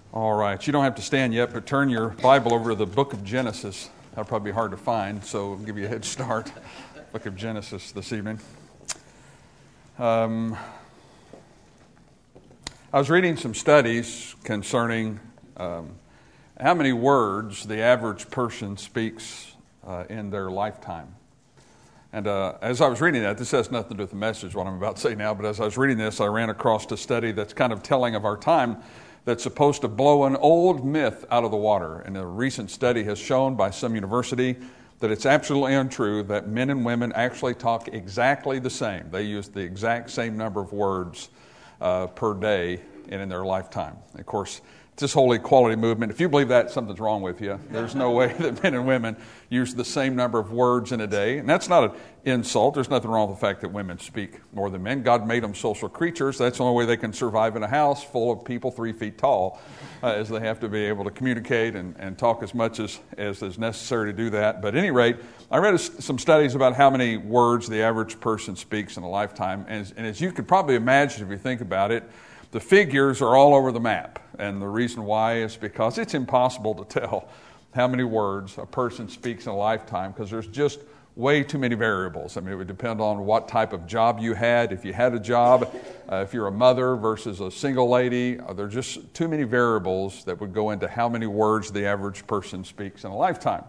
All right, you don't have to stand yet, but turn your Bible over to the book of Genesis. That'll probably be hard to find, so I'll give you a head start. Book of Genesis this evening. I was reading some studies concerning how many words the average person speaks in their lifetime. And as I was reading that, this has nothing to do with the message, what I'm about to say now, but as I was reading this, I ran across a study that's kind of telling of our time that's supposed to blow an old myth out of the water. And a recent study has shown by some university that it's absolutely untrue that men and women actually talk exactly the same. They use the exact same number of words per day and in their lifetime. Of course, it's this whole equality movement. If you believe that, something's wrong with you. There's no way that men and women use the same number of words in a day. And that's not an insult. There's nothing wrong with the fact that women speak more than men. God made them social creatures. That's the only way they can survive in a house full of people 3 feet tall, is they have to be able to communicate and talk as much as is necessary to do that. But at any rate, I read some studies about how many words the average person speaks in a lifetime. And as you could probably imagine if you think about it, the figures are all over the map. And the reason why is because it's impossible to tell how many words a person speaks in a lifetime because there's just way too many variables. I mean, it would depend on what type of job you had. If you had a job, if you're a mother versus a single lady, there's just too many variables that would go into how many words the average person speaks in a lifetime.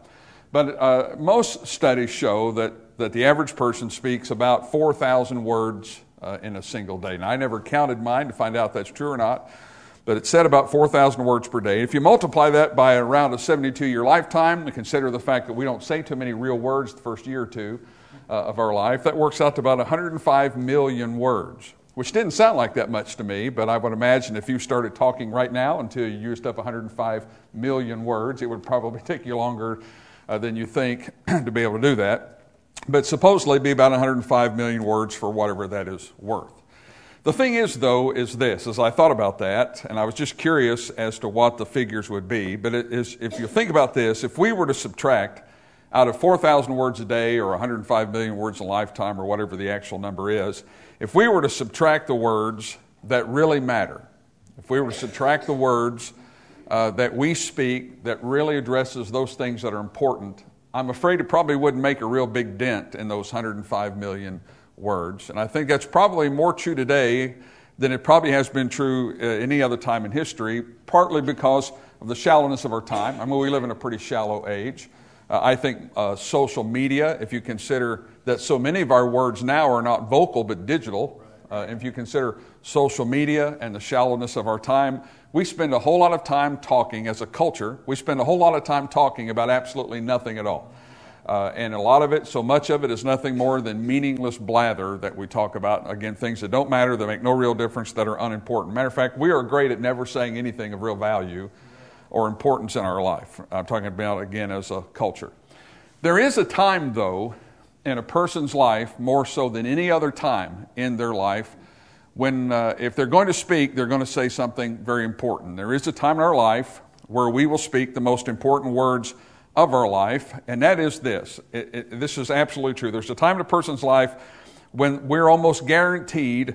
But most studies show that the average person speaks about 4,000 words in a single day. Now, I never counted mine to find out if that's true or not, but it said about 4,000 words per day. If you multiply that by around a 72-year lifetime, and consider the fact that we don't say too many real words the first year or two of our life, that works out to about 105 million words, which didn't sound like that much to me, but I would imagine if you started talking right now until you used up 105 million words, it would probably take you longer than you think to be able to do that. But supposedly be about 105 million words for whatever that is worth. The thing is, though, is this. As I thought about that, and I was just curious as to what the figures would be, but it is, if you think about this, if we were to subtract out of 4,000 words a day or 105 million words a lifetime or whatever the actual number is, if we were to subtract the words that really matter, if we were to subtract the words that we speak that really addresses those things that are important, I'm afraid it probably wouldn't make a real big dent in those 105 million words. And I think that's probably more true today than it probably has been true any other time in history, partly because of the shallowness of our time. I mean, we live in a pretty shallow age. I think social media, if you consider that so many of our words now are not vocal but digital, if you consider social media and the shallowness of our time, we spend a whole lot of time talking as a culture. We spend a whole lot of time talking about absolutely nothing at all. And a lot of it, so much of it is nothing more than meaningless blather that we talk about. Again, things that don't matter, that make no real difference, that are unimportant. Matter of fact, we are great at never saying anything of real value or importance in our life. I'm talking about, again, as a culture. There is a time, though, in a person's life, more so than any other time in their life, when if they're going to speak, they're going to say something very important. There is a time in our life where we will speak the most important words of our life, and that is this. This is absolutely true. There's a time in a person's life when we're almost guaranteed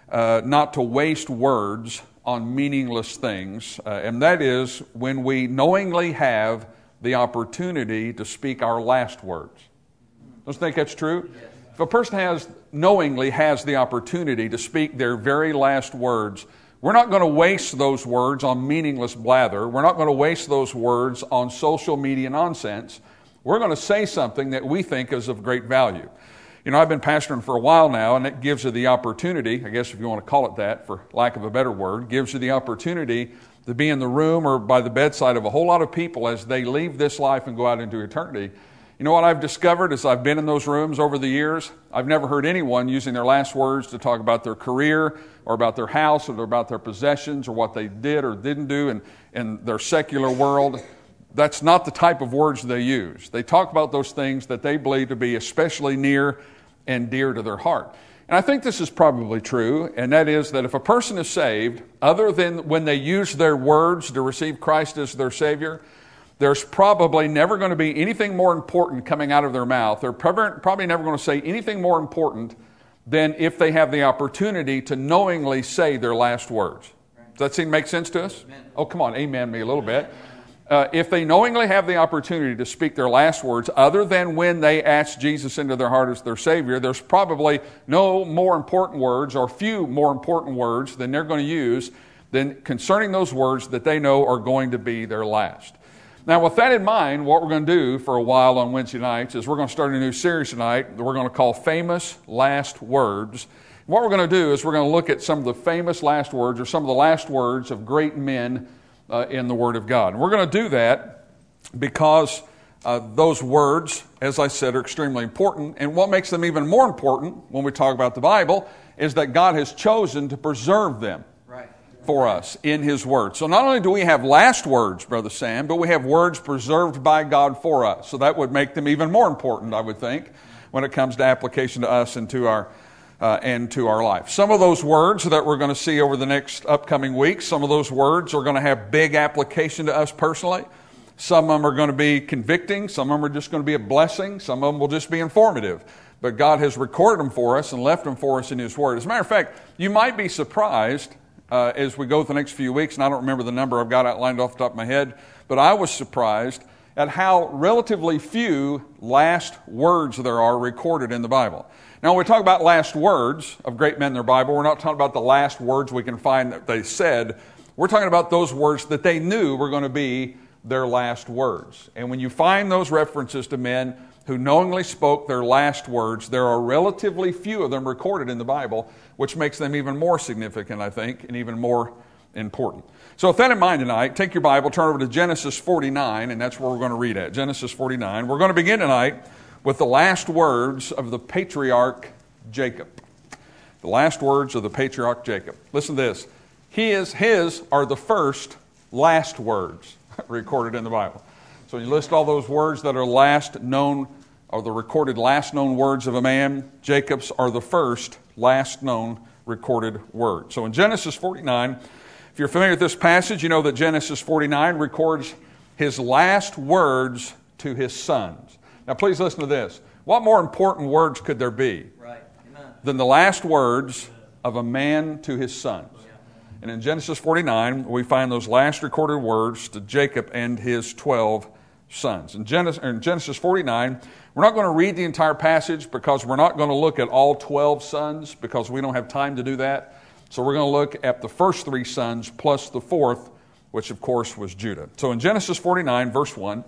not to waste words on meaningless things, and that is when we knowingly have the opportunity to speak our last words. Don't you think that's true? Yes. If a person knowingly has the opportunity to speak their very last words, we're not going to waste those words on meaningless blather. We're not going to waste those words on social media nonsense. We're going to say something that we think is of great value. You know, I've been pastoring for a while now, and it gives you the opportunity, I guess if you want to call it that, for lack of a better word, gives you the opportunity to be in the room or by the bedside of a whole lot of people as they leave this life and go out into eternity. You know what I've discovered as I've been in those rooms over the years? I've never heard anyone using their last words to talk about their career or about their house or about their possessions or what they did or didn't do in their secular world. That's not the type of words they use. They talk about those things that they believe to be especially near and dear to their heart. And I think this is probably true, and that is that if a person is saved, other than when they use their words to receive Christ as their Savior, there's probably never going to be anything more important coming out of their mouth. They're probably never going to say anything more important than if they have the opportunity to knowingly say their last words. Does that seem to make sense to us? Amen. Oh, come on, amen me a little bit. If they knowingly have the opportunity to speak their last words, other than when they ask Jesus into their heart as their Savior, there's probably no more important words or few more important words than they're going to use than concerning those words that they know are going to be their last. Now, with that in mind, what we're going to do for a while on Wednesday nights is we're going to start a new series tonight that we're going to call Famous Last Words. What we're going to do is we're going to look at some of the famous last words or some of the last words of great men in the Word of God. And we're going to do that because those words, as I said, are extremely important. And what makes them even more important when we talk about the Bible is that God has chosen to preserve them for us in His Word. So not only do we have last words, Brother Sam, but we have words preserved by God for us. So that would make them even more important, I would think, when it comes to application to us and to our life. Some of those words that we're going to see over the next upcoming weeks, some of those words are going to have big application to us personally. Some of them are going to be convicting. Some of them are just going to be a blessing. Some of them will just be informative. But God has recorded them for us and left them for us in His Word. As a matter of fact, you might be surprised as we go through the next few weeks, and I don't remember the number I've got outlined off the top of my head, but I was surprised at how relatively few last words there are recorded in the Bible. Now, when we talk about last words of great men in their Bible, we're not talking about the last words we can find that they said. We're talking about those words that they knew were going to be their last words. And when you find those references to men who knowingly spoke their last words, there are relatively few of them recorded in the Bible, which makes them even more significant, I think, and even more important. So with that in mind tonight, take your Bible, turn over to Genesis 49, and that's where we're going to read at. Genesis 49. We're going to begin tonight with the last words of the patriarch Jacob. The last words of the patriarch Jacob. Listen to this. His are the first last words recorded in the Bible. So you list all those words that are last known, or the recorded last known words of a man. Jacob's are the first last known recorded words. So in Genesis 49, if you're familiar with this passage, you know that Genesis 49 records his last words to his sons. Now please listen to this. What more important words could there be than the last words of a man to his sons? And in Genesis 49, we find those last recorded words to Jacob and his 12 sons. In Genesis 49, we're not going to read the entire passage because we're not going to look at all 12 sons because we don't have time to do that. So we're going to look at the first 3 sons plus the fourth, which of course was Judah. So in Genesis 49, verse 1,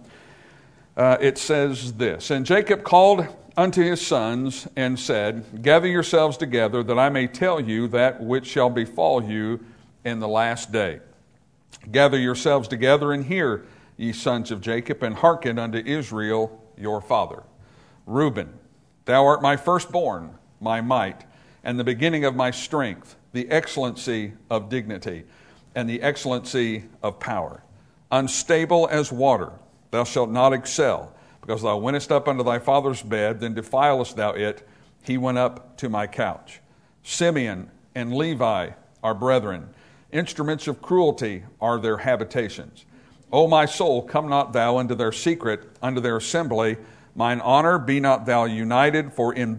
it says this, "And Jacob called unto his sons and said, Gather yourselves together, that I may tell you that which shall befall you in the last day. Gather yourselves together and hear, ye sons of Jacob, and hearken unto Israel your father. Reuben, thou art my firstborn, my might, and the beginning of my strength, the excellency of dignity, and the excellency of power. Unstable as water, thou shalt not excel, because thou wentest up unto thy father's bed, then defilest thou it. He went up to my couch. Simeon and Levi are brethren. Instruments of cruelty are their habitations. O my soul, come not thou into their secret, unto their assembly. Mine honor, be not thou united, for in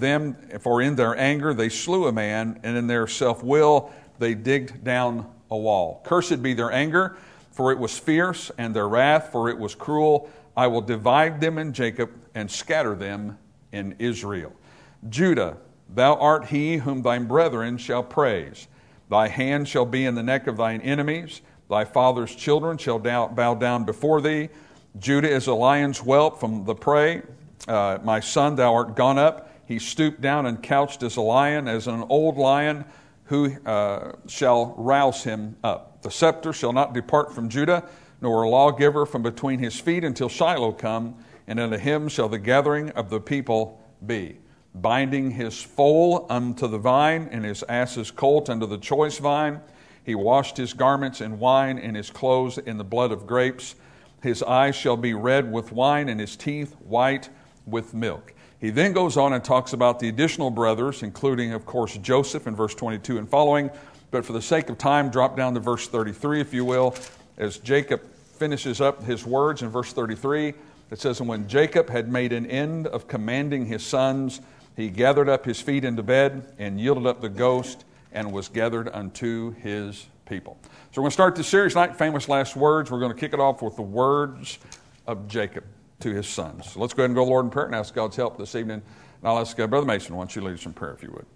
their anger they slew a man, and in their self-will they digged down a wall. Cursed be their anger, for it was fierce, and their wrath, for it was cruel. I will divide them in Jacob, and scatter them in Israel. Judah, thou art he whom thine brethren shall praise. Thy hand shall be in the neck of thine enemies. Thy father's children shall bow down before thee. Judah is a lion's whelp from the prey. My son, thou art gone up. He stooped down and couched as a lion, as an old lion, who shall rouse him up. The scepter shall not depart from Judah, nor a lawgiver from between his feet until Shiloh come, and unto him shall the gathering of the people be. Binding his foal unto the vine, and his ass's colt unto the choice vine. He washed his garments in wine, and his clothes in the blood of grapes. His eyes shall be red with wine, and his teeth white with milk. He then goes on and talks about the additional brothers, including, of course, Joseph in verse 22 and following. But for the sake of time, drop down to verse 33, if you will, as Jacob finishes up his words in verse 33. It says, And when Jacob had made an end of commanding his sons, he gathered up his feet into bed, and yielded up the ghost, and was gathered unto his people. So we're going to start this series tonight, Famous Last Words. We're going to kick it off with the words of Jacob to his sons. So let's go ahead and go to the Lord in prayer and ask God's help this evening. And I'll ask Brother Mason, why don't you lead us in prayer if you would.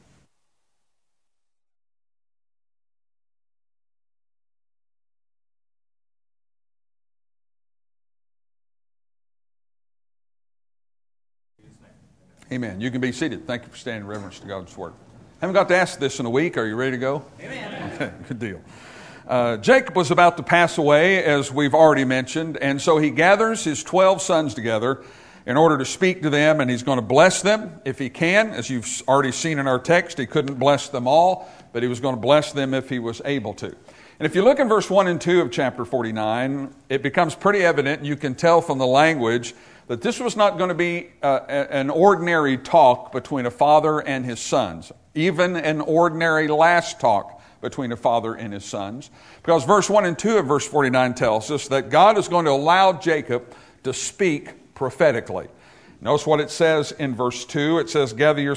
Amen. You can be seated. Thank you for standing in reverence to God's Word. Haven't got to ask this in a week. Are you ready to go? Amen. Okay, good deal. Jacob was about to pass away, as we've already mentioned, and so he gathers his 12 sons together in order to speak to them, and he's going to bless them if he can. As you've already seen in our text, he couldn't bless them all, but he was going to bless them if he was able to. And if you look in verse 1 and 2 of chapter 49, it becomes pretty evident, and you can tell from the language, that this was not going to be an ordinary talk between a father and his sons, even an ordinary last talk between a father and his sons. Because verse 1 and 2 of verse 49 tells us that God is going to allow Jacob to speak prophetically. Notice what it says in verse 2. It says,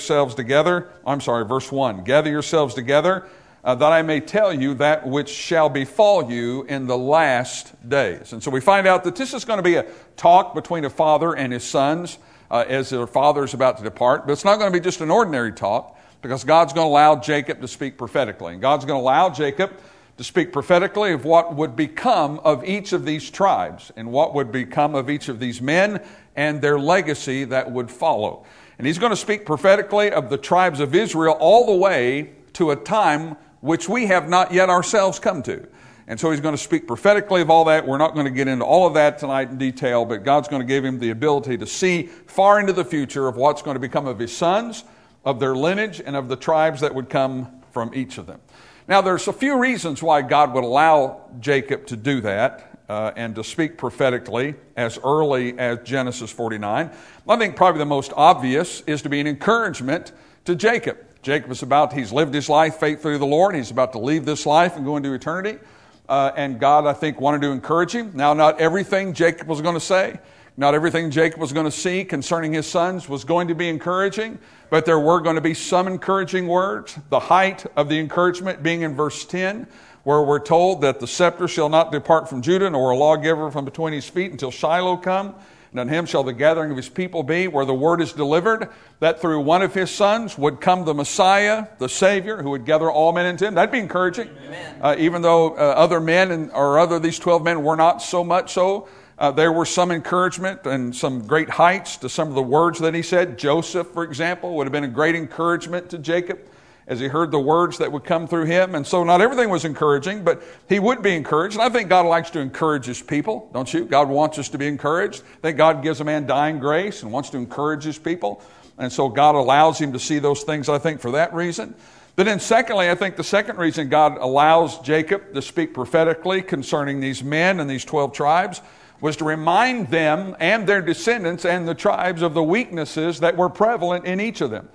verse 1. Gather yourselves together, that I may tell you that which shall befall you in the last days. And so we find out that this is going to be a talk between a father and his sons as their father is about to depart. But it's not going to be just an ordinary talk, because God's going to allow Jacob to speak prophetically. And God's going to allow Jacob to speak prophetically of what would become of each of these tribes and what would become of each of these men and their legacy that would follow. And he's going to speak prophetically of the tribes of Israel all the way to a time which we have not yet ourselves come to. And so he's going to speak prophetically of all that. We're not going to get into all of that tonight in detail, but God's going to give him the ability to see far into the future of what's going to become of his sons, of their lineage, and of the tribes that would come from each of them. Now, there's a few reasons why God would allow Jacob to do that and to speak prophetically as early as Genesis 49. I think probably the most obvious is to be an encouragement to Jacob. He's lived his life faithfully to the Lord. He's about to leave this life and go into eternity. And God, I think, wanted to encourage him. Now, not everything Jacob was going to say, not everything Jacob was going to see concerning his sons was going to be encouraging, but there were going to be some encouraging words. The height of the encouragement being in verse 10, where we're told that the scepter shall not depart from Judah, nor a lawgiver from between his feet until Shiloh come. And on him shall the gathering of his people be, where the word is delivered, that through one of his sons would come the Messiah, the Savior, who would gather all men into him. That'd be encouraging. Even though other men, these 12 men were not so much so, there were some encouragement and some great heights to some of the words that he said. Joseph, for example, would have been a great encouragement to Jacob as he heard the words that would come through him. And so not everything was encouraging, but he would be encouraged. And I think God likes to encourage his people, don't you? God wants us to be encouraged. I think God gives a man dying grace and wants to encourage his people. And so God allows him to see those things, I think, for that reason. But then secondly, I think the second reason God allows Jacob to speak prophetically concerning these men and these 12 tribes was to remind them and their descendants and the tribes of the weaknesses that were prevalent in each of them.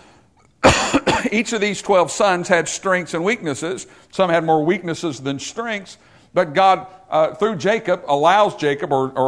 Each of these 12 sons had strengths and weaknesses. Some had more weaknesses than strengths. But God, through Jacob, allows Jacob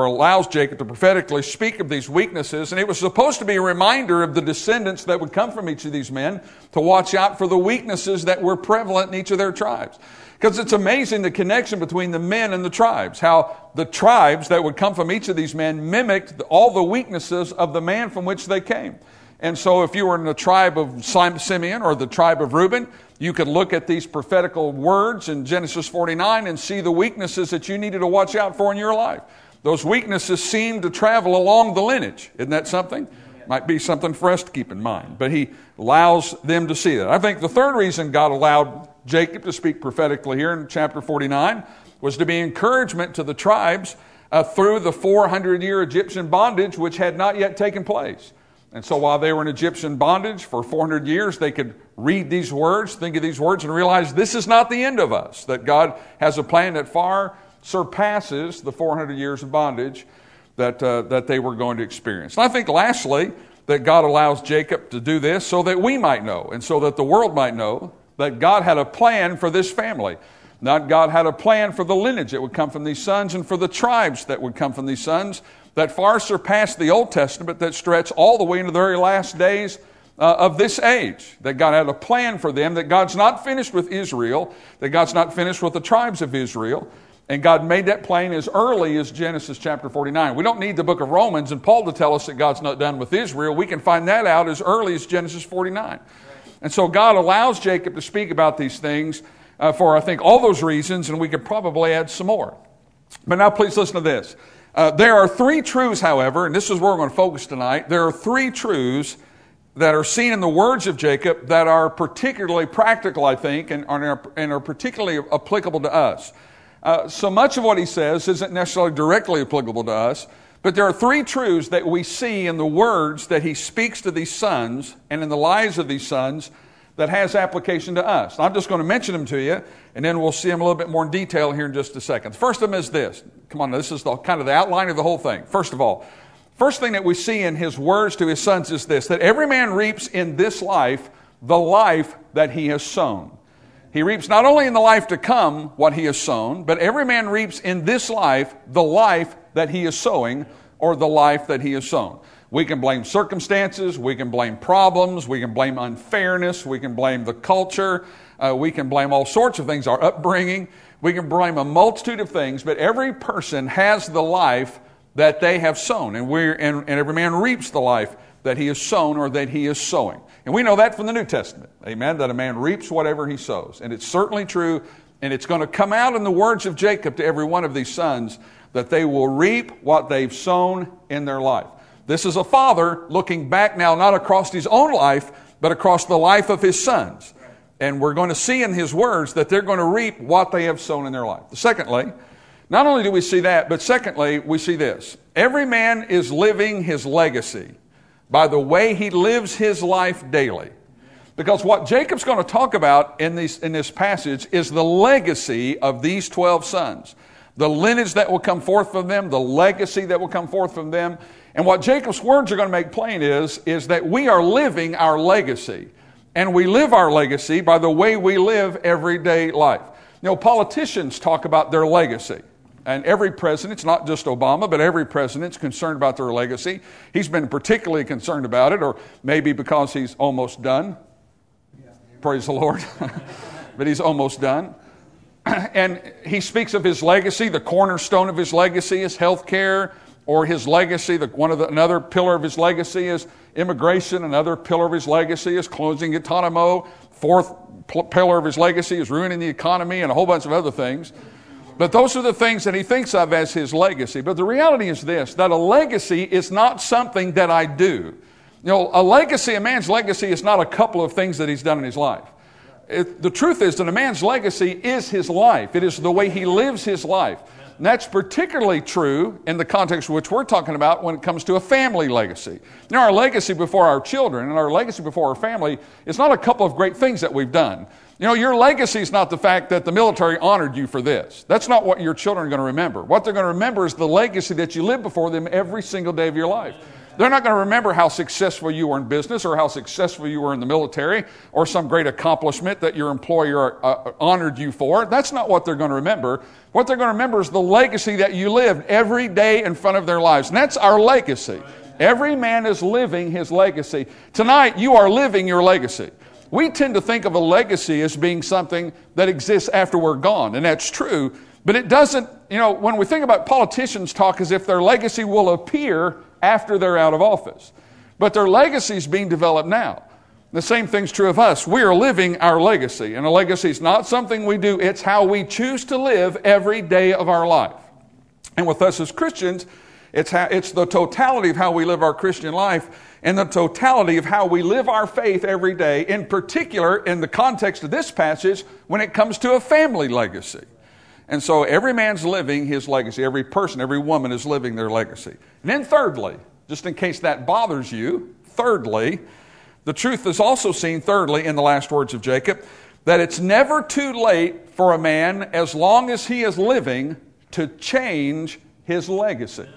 to prophetically speak of these weaknesses. And it was supposed to be a reminder of the descendants that would come from each of these men to watch out for the weaknesses that were prevalent in each of their tribes. Because it's amazing the connection between the men and the tribes. How the tribes that would come from each of these men mimicked all the weaknesses of the man from which they came. And so if you were in the tribe of Simeon or the tribe of Reuben, you could look at these prophetical words in Genesis 49 and see the weaknesses that you needed to watch out for in your life. Those weaknesses seem to travel along the lineage. Isn't that something? Might be something for us to keep in mind. But he allows them to see that. I think the third reason God allowed Jacob to speak prophetically here in chapter 49 was to be encouragement to the tribes through the 400-year Egyptian bondage which had not yet taken place. And so while they were in Egyptian bondage for 400 years, they could read these words, think of these words, and realize this is not the end of us, that God has a plan that far surpasses the 400 years of bondage that they were going to experience. And I think lastly, that God allows Jacob to do this so that we might know, and so that the world might know, that God had a plan for this family. Not God had a plan for the lineage that would come from these sons and for the tribes that would come from these sons that far surpassed the Old Testament, that stretched all the way into the very last days of this age, that God had a plan for them, that God's not finished with Israel, that God's not finished with the tribes of Israel, and God made that plain as early as Genesis chapter 49. We don't need the book of Romans and Paul to tell us that God's not done with Israel. We can find that out as early as Genesis 49. And so God allows Jacob to speak about these things for, I think, all those reasons, and we could probably add some more. But now please listen to this. There are three truths, however, and this is where we're going to focus tonight. There are three truths that are seen in the words of Jacob that are particularly practical, I think, and are particularly applicable to us. So much of what he says isn't necessarily directly applicable to us, but there are three truths that we see in the words that he speaks to these sons and in the lives of these sons that has application to us. I'm just going to mention them to you, and then we'll see them a little bit more in detail here in just a second. The first of them is this. Come on, this is kind of the outline of the whole thing. First of all, first thing that we see in his words to his sons is this, that every man reaps in this life the life that he has sown. He reaps not only in the life to come what he has sown, but every man reaps in this life the life that he is sowing, or the life that he has sown. We can blame circumstances, we can blame problems, we can blame unfairness, we can blame the culture, we can blame all sorts of things, our upbringing, we can blame a multitude of things, but every person has the life that they have sown, and every man reaps the life that he has sown or that he is sowing. And we know that from the New Testament, amen, that a man reaps whatever he sows. And it's certainly true, and it's going to come out in the words of Jacob to every one of these sons, that they will reap what they've sown in their life. This is a father looking back now, not across his own life, but across the life of his sons. And we're going to see in his words that they're going to reap what they have sown in their life. Secondly, not only do we see that, but secondly, we see this. Every man is living his legacy by the way he lives his life daily. Because what Jacob's going to talk about in this passage is the legacy of these 12 sons. The lineage that will come forth from them, the legacy that will come forth from them. And what Jacob's words are going to make plain is that we are living our legacy. And we live our legacy by the way we live everyday life. You know, politicians talk about their legacy. And every president, it's not just Obama, but every president's concerned about their legacy. He's been particularly concerned about it, or maybe because he's almost done. Praise the Lord. But he's almost done. And he speaks of his legacy. The cornerstone of his legacy is health care, or his legacy, another pillar of his legacy is immigration. Another pillar of his legacy is closing Guantanamo. Fourth pillar of his legacy is ruining the economy, and a whole bunch of other things. But those are the things that he thinks of as his legacy. But the reality is this, that a legacy is not something that I do. You know, a man's legacy is not a couple of things that he's done in his life. The truth is that a man's legacy is his life. It is the way he lives his life. And that's particularly true in the context which we're talking about when it comes to a family legacy. You know, our legacy before our children and our legacy before our family is not a couple of great things that we've done. You know, your legacy is not the fact that the military honored you for this. That's not what your children are going to remember. What they're going to remember is the legacy that you live before them every single day of your life. They're not going to remember how successful you were in business or how successful you were in the military or some great accomplishment that your employer honored you for. That's not what they're going to remember. What they're going to remember is the legacy that you lived every day in front of their lives. And that's our legacy. Every man is living his legacy. Tonight, you are living your legacy. We tend to think of a legacy as being something that exists after we're gone, and that's true, but it doesn't, you know, when we think about politicians talk as if their legacy will appear after they're out of office, but their legacy is being developed now. The same thing's true of us. We are living our legacy, and a legacy is not something we do, it's how we choose to live every day of our life. And with us as Christians, it's the totality of how we live our Christian life and the totality of how we live our faith every day, in particular in the context of this passage when it comes to a family legacy. And so every man's living his legacy. Every person, every woman is living their legacy. And then thirdly, just in case that bothers you, thirdly, the truth is also seen thirdly in the last words of Jacob, that it's never too late for a man, as long as he is living, to change his legacy.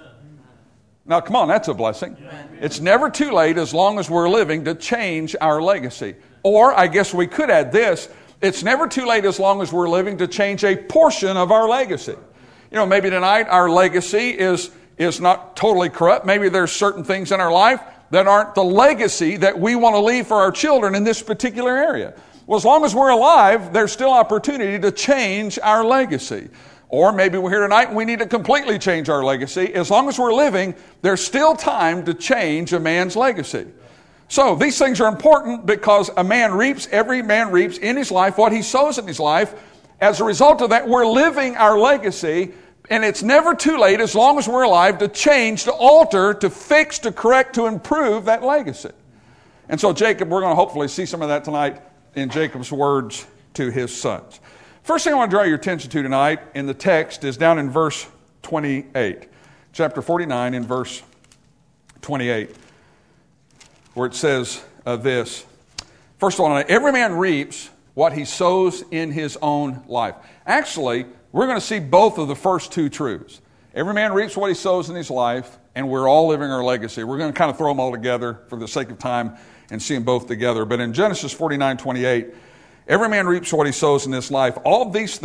Now, come on, that's a blessing. It's never too late as long as we're living to change our legacy. Or, I guess we could add this, it's never too late as long as we're living to change a portion of our legacy. You know, maybe tonight our legacy is not totally corrupt. Maybe there's certain things in our life that aren't the legacy that we want to leave for our children in this particular area. Well, as long as we're alive, there's still opportunity to change our legacy. Or maybe we're here tonight and we need to completely change our legacy. As long as we're living, there's still time to change a man's legacy. So these things are important because every man reaps in his life what he sows in his life. As a result of that, we're living our legacy, and it's never too late, as long as we're alive, to change, to alter, to fix, to correct, to improve that legacy. And so Jacob, we're going to hopefully see some of that tonight in Jacob's words to his sons. First thing I want to draw your attention to tonight in the text is down in verse 28. Chapter 49 in verse 28, where it says this. First of all, every man reaps what he sows in his own life. Actually, we're going to see both of the first two truths. Every man reaps what he sows in his life, and we're all living our legacy. We're going to kind of throw them all together for the sake of time and see them both together. But in Genesis 49:28, every man reaps what he sows in his life. All these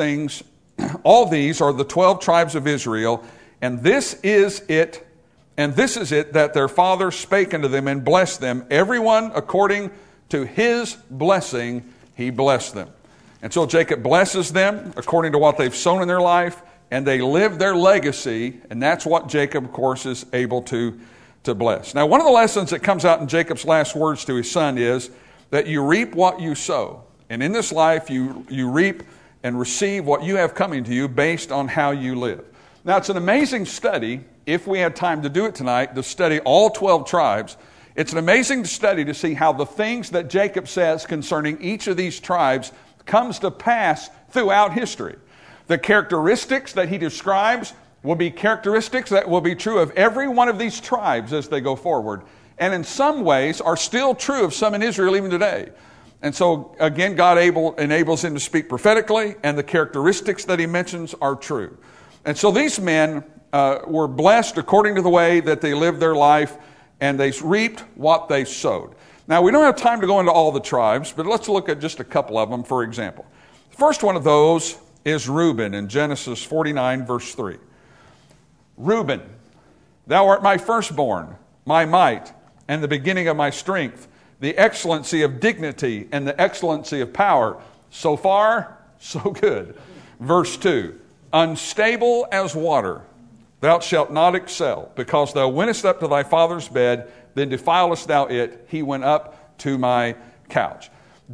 are the 12 tribes of Israel, and this is it that their father spake unto them and blessed them. Everyone according to his blessing, he blessed them. And so Jacob blesses them according to what they've sown in their life, and they live their legacy, and that's what Jacob, of course, is able to bless. Now, one of the lessons that comes out in Jacob's last words to his son is that you reap what you sow. And in this life, you reap and receive what you have coming to you based on how you live. Now, it's an amazing study, if we had time to do it tonight, to study all 12 tribes. It's an amazing study to see how the things that Jacob says concerning each of these tribes comes to pass throughout history. The characteristics that he describes will be characteristics that will be true of every one of these tribes as they go forward, and in some ways are still true of some in Israel even today. And so, again, God enables him to speak prophetically, and the characteristics that he mentions are true. And so these men were blessed according to the way that they lived their life, and they reaped what they sowed. Now, we don't have time to go into all the tribes, but let's look at just a couple of them, for example. The first one of those is Reuben in Genesis 49, verse 3. Reuben, thou art my firstborn, my might, and the beginning of my strength, the excellency of dignity and the excellency of power. So far, so good. Verse 2, unstable as water, thou shalt not excel, because thou wentest up to thy father's bed, then defilest thou it. He went up to my couch.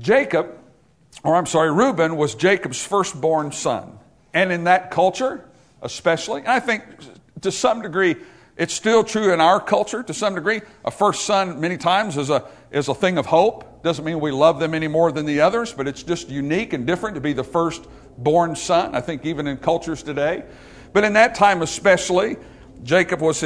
Reuben was Jacob's firstborn son. And in that culture, especially, and I think to some degree, it's still true in our culture to some degree. A first son many times is a thing of hope. Doesn't mean we love them any more than the others, but it's just unique and different to be the firstborn son, I think even in cultures today. But in that time especially, Jacob's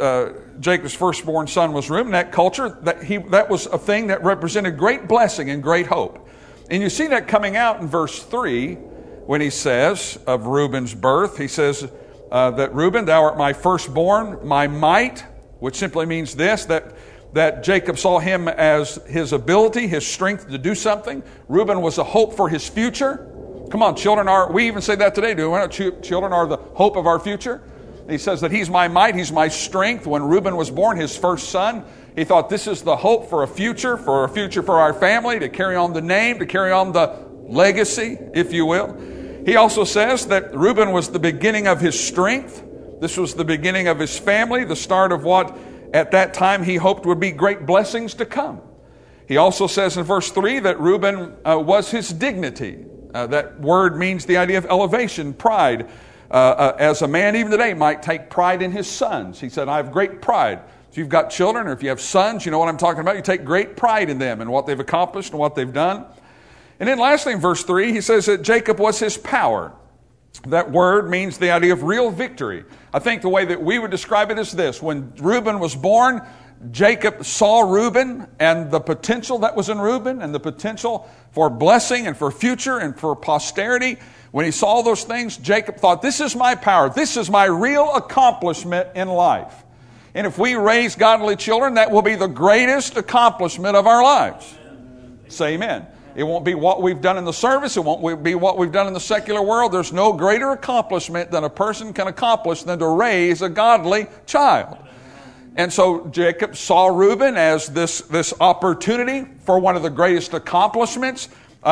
firstborn son was Reuben. In that culture, that was a thing that represented great blessing and great hope. And you see that coming out in verse 3 when he says of Reuben's birth. He says that Reuben, thou art my firstborn, my might, which simply means this, that Jacob saw him as his ability, his strength to do something. Reuben was a hope for his future. Come on, we even say that today, do we not? Children are the hope of our future. He says that he's my might, he's my strength. When Reuben was born, his first son, he thought this is the hope for a future for our family, to carry on the name, to carry on the legacy, if you will. He also says that Reuben was the beginning of his strength. This was the beginning of his family, the start of what at that time he hoped would be great blessings to come. He also says in verse 3 that Reuben was his dignity. That word means the idea of elevation, pride. As a man even today might take pride in his sons. He said, I have great pride. If you've got children or if you have sons, you know what I'm talking about. You take great pride in them and what they've accomplished and what they've done. And then lastly in verse 3, he says that Jacob was his power. That word means the idea of real victory. I think the way that we would describe it is this. When Reuben was born, Jacob saw Reuben and the potential that was in Reuben and the potential for blessing and for future and for posterity. When he saw those things, Jacob thought, this is my power. This is my real accomplishment in life. And if we raise godly children, that will be the greatest accomplishment of our lives. Say amen. It won't be what we've done in the service. It won't be what we've done in the secular world. There's no greater accomplishment than a person can accomplish than to raise a godly child. And so Jacob saw Reuben as this opportunity for one of the greatest accomplishments,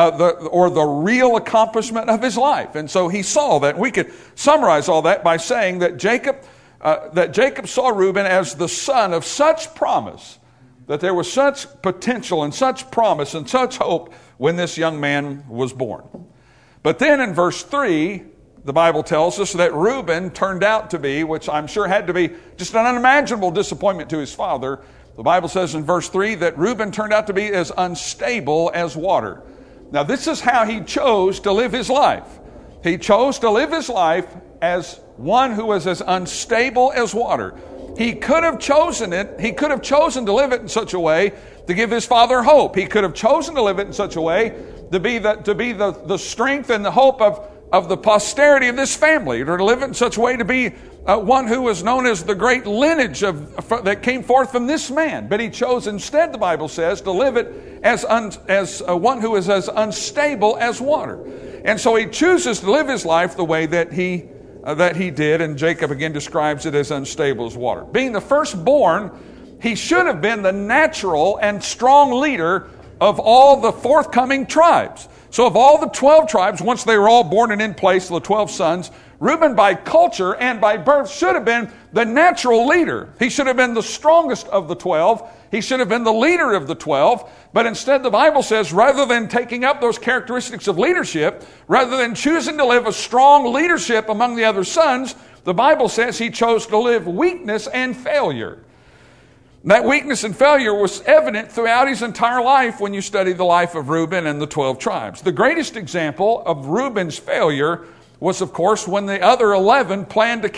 the real accomplishment of his life. And so he saw that. We could summarize all that by saying that Jacob saw Reuben as the son of such promise, that there was such potential and such promise and such hope when this young man was born. But then in verse 3, the Bible tells us that Reuben turned out to be, which I'm sure had to be just an unimaginable disappointment to his father. The Bible says in verse 3 that Reuben turned out to be as unstable as water. Now this is how he chose to live his life. He chose to live his life as one who was as unstable as water. He could have chosen it. He could have chosen to live it in such a way to give his father hope. He could have chosen to live it in such a way to be the strength and the hope of the posterity of this family, or to live it in such a way to be one who was known as the great lineage that came forth from this man. But he chose instead, the Bible says, to live it as one who is as unstable as water. And so he chooses to live his life the way that he did, and Jacob again describes it as unstable as water. Being the firstborn, he should have been the natural and strong leader of all the forthcoming tribes. So of all the 12 tribes, once they were all born and in place, the 12 sons, Reuben by culture and by birth should have been the natural leader. He should have been the strongest of the 12. He should have been the leader of the 12. But instead, the Bible says, rather than taking up those characteristics of leadership, rather than choosing to live a strong leadership among the other sons, the Bible says he chose to live weakness and failure. That weakness and failure was evident throughout his entire life when you study the life of Reuben and the 12 tribes. The greatest example of Reuben's failure was, of course, when the other 10 planned to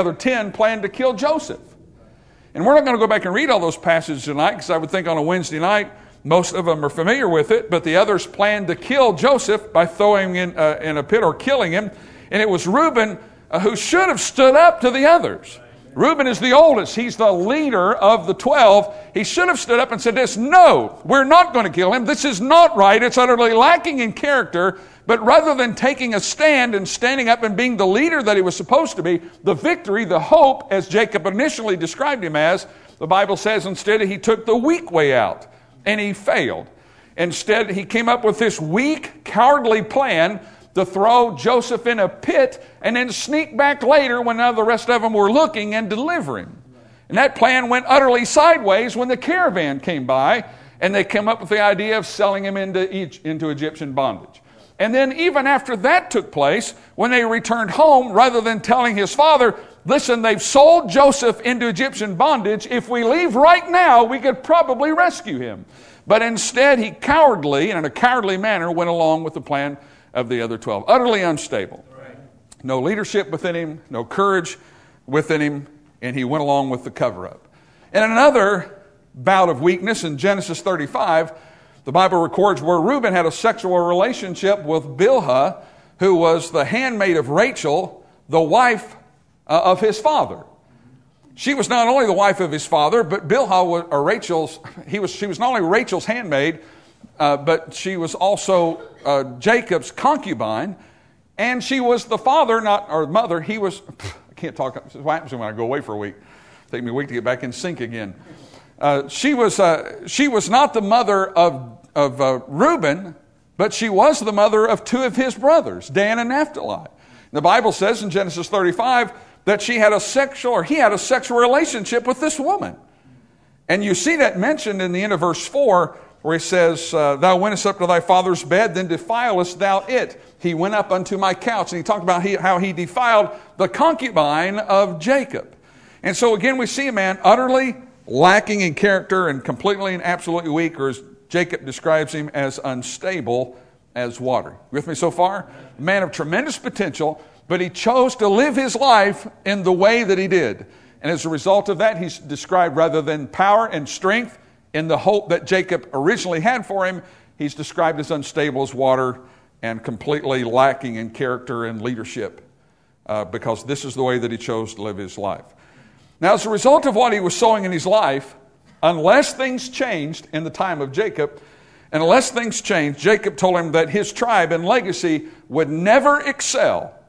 kill Joseph. And we're not going to go back and read all those passages tonight, because I would think on a Wednesday night, most of them are familiar with it, but the others planned to kill Joseph by throwing him in a pit or killing him. And it was Reuben who should have stood up to the others. Reuben is the oldest. He's the leader of the 12. He should have stood up and said this: no, we're not going to kill him. This is not right. It's utterly lacking in character. But rather than taking a stand and standing up and being the leader that he was supposed to be, the victory, the hope, as Jacob initially described him as, the Bible says instead he took the weak way out, and he failed. Instead, he came up with this weak, cowardly plan to throw Joseph in a pit and then sneak back later when none of the rest of them were looking and deliver him. And that plan went utterly sideways when the caravan came by, and they came up with the idea of selling him into Egyptian bondage. And then even after that took place, when they returned home, rather than telling his father, listen, they've sold Joseph into Egyptian bondage. If we leave right now, we could probably rescue him. But instead, he cowardly, and in a cowardly manner, went along with the plan of the other 12. Utterly unstable. Right. No leadership within him, no courage within him, and he went along with the cover-up. And another bout of weakness in Genesis 35, the Bible records where Reuben had a sexual relationship with Bilhah, who was the handmaid of Rachel, the wife of his father. She was not only the wife of his father, but Bilhah she was not only Rachel's handmaid, but she was also Jacob's concubine, and she was the father, mother. I can't talk. This is what happens when I go away for a week. Take me a week to get back in sync again. She was not the mother of Reuben, but she was the mother of two of his brothers, Dan and Naphtali. The Bible says in Genesis 35 that he had a sexual relationship with this woman. And you see that mentioned in the end of verse 4, where he says, thou wentest up to thy father's bed, then defilest thou it. He went up unto my couch. And he talked about how he defiled the concubine of Jacob. And so again, we see a man utterly lacking in character and completely and absolutely weak, or as Jacob describes him, as unstable as water. You with me so far? A man of tremendous potential, but he chose to live his life in the way that he did. And as a result of that, he's described, rather than power and strength in the hope that Jacob originally had for him, he's described as unstable as water and completely lacking in character and leadership, because this is the way that he chose to live his life. Now, as a result of what he was sowing in his life, unless things changed in the time of Jacob, and unless things changed, Jacob told him that his tribe and legacy would never excel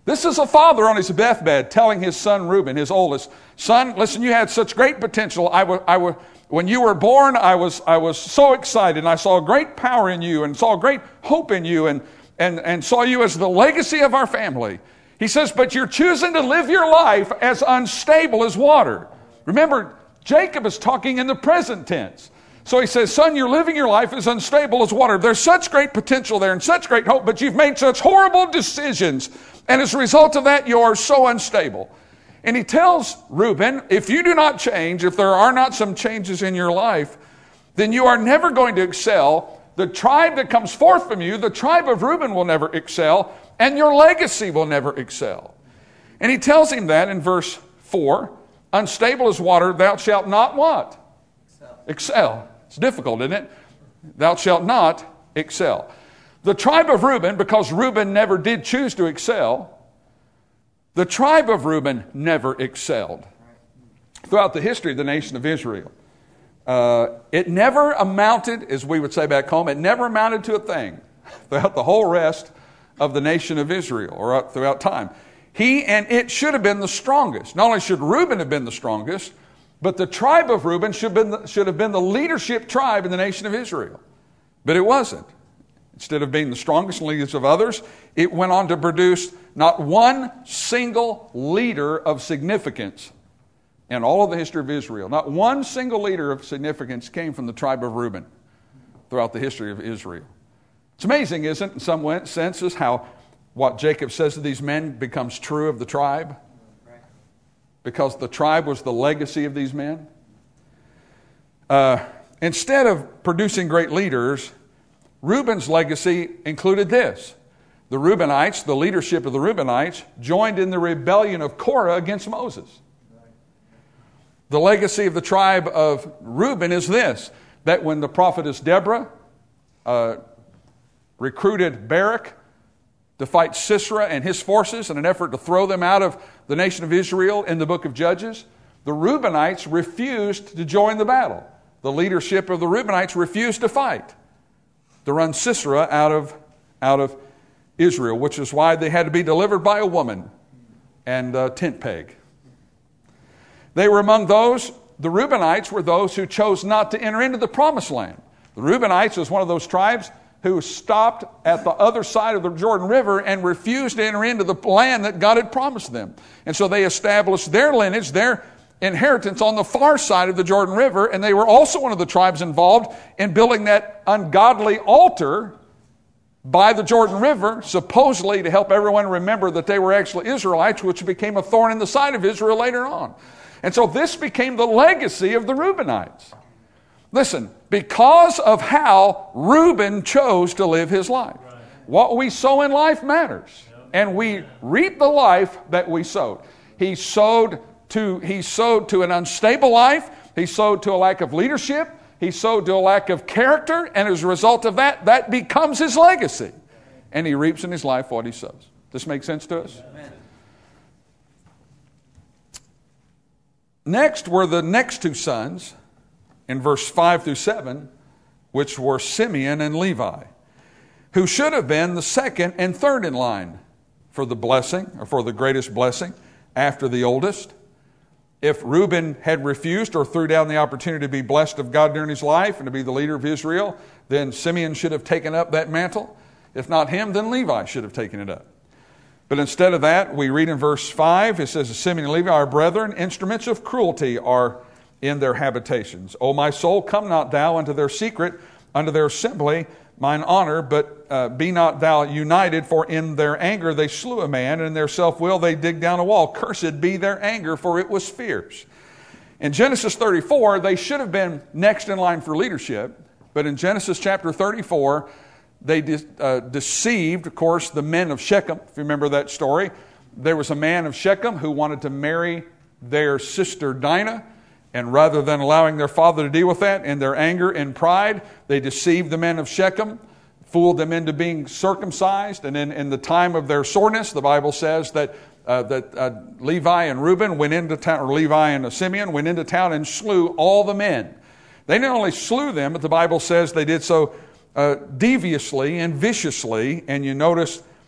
This is a father on his deathbed telling his son Reuben, his oldest, son, listen, you had such great potential. When you were born, I was so excited, and I saw great power in you and saw great hope in you and saw you as the legacy of our family. He says, but you're choosing to live your life as unstable as water. Remember, Jacob is talking in the present tense. So he says, son, you're living your life as unstable as water. There's such great potential there and such great hope, but you've made such horrible decisions. And as a result of that, you're so unstable. And he tells Reuben, if you do not change, if there are not some changes in your life, then you are never going to excel. The tribe that comes forth from you, the tribe of Reuben, will never excel, and your legacy will never excel. And he tells him that in verse 4, unstable as water, thou shalt not what? Excel. It's difficult, isn't it? Thou shalt not excel. The tribe of Reuben, because Reuben never did choose to excel, the tribe of Reuben never excelled. Throughout the history of the nation of Israel, it never amounted, as we would say back home, it never amounted to a thing throughout the whole rest of the nation of Israel, or throughout time. He and it should have been the strongest. Not only should Reuben have been the strongest, but the tribe of Reuben should have been the leadership tribe in the nation of Israel. But it wasn't. Instead of being the strongest leaders of others, it went on to produce not one single leader of significance in all of the history of Israel. Not one single leader of significance came from the tribe of Reuben throughout the history of Israel. It's amazing, isn't it, in some senses, how what Jacob says to these men becomes true of the tribe? Because the tribe was the legacy of these men. Instead of producing great leaders, Reuben's legacy included this. The Reubenites, the leadership of the Reubenites, joined in the rebellion of Korah against Moses. The legacy of the tribe of Reuben is this, that when the prophetess Deborah recruited Barak to fight Sisera and his forces in an effort to throw them out of the nation of Israel in the book of Judges, the Reubenites refused to join the battle. The leadership of the Reubenites refused to fight, to run Sisera out of Israel, which is why they had to be delivered by a woman and a tent peg. They were among those, the Reubenites were those who chose not to enter into the promised land. The Reubenites was one of those tribes who stopped at the other side of the Jordan River and refused to enter into the land that God had promised them. And so they established their lineage, their inheritance on the far side of the Jordan River, and they were also one of the tribes involved in building that ungodly altar by the Jordan River, supposedly to help everyone remember that they were actually Israelites, which became a thorn in the side of Israel later on. And so this became the legacy of the Reubenites. Listen, because of how Reuben chose to live his life. What we sow in life matters. And we reap the life that we sowed. He sowed to an unstable life. He sowed to a lack of leadership. He sowed to a lack of character. And as a result of that, that becomes his legacy. And he reaps in his life what he sows. Does this make sense to us? Amen. Next were the next two sons, in verse 5 through 7, which were Simeon and Levi, who should have been the second and third in line for the blessing, or for the greatest blessing, after the oldest. If Reuben had refused or threw down the opportunity to be blessed of God during his life and to be the leader of Israel, then Simeon should have taken up that mantle. If not him, then Levi should have taken it up. But instead of that, we read in verse 5, it says, Simeon and Levi, our brethren, instruments of cruelty are in their habitations. O my soul, come not thou unto their secret, unto their assembly, mine honor, but be not thou united, for in their anger they slew a man, and in their self-will they dig down a wall. Cursed be their anger, for it was fierce. In Genesis 34, they should have been next in line for leadership, but in Genesis chapter 34, they deceived, of course, the men of Shechem. If you remember that story, there was a man of Shechem who wanted to marry their sister Dinah, and rather than allowing their father to deal with that, in their anger and pride, they deceived the men of Shechem, fooled them into being circumcised, and in the time of their soreness, the Bible says that Levi and Reuben went into town, or Levi and Simeon went into town and slew all the men. They not only slew them, but the Bible says they did so deviously and viciously, and you notice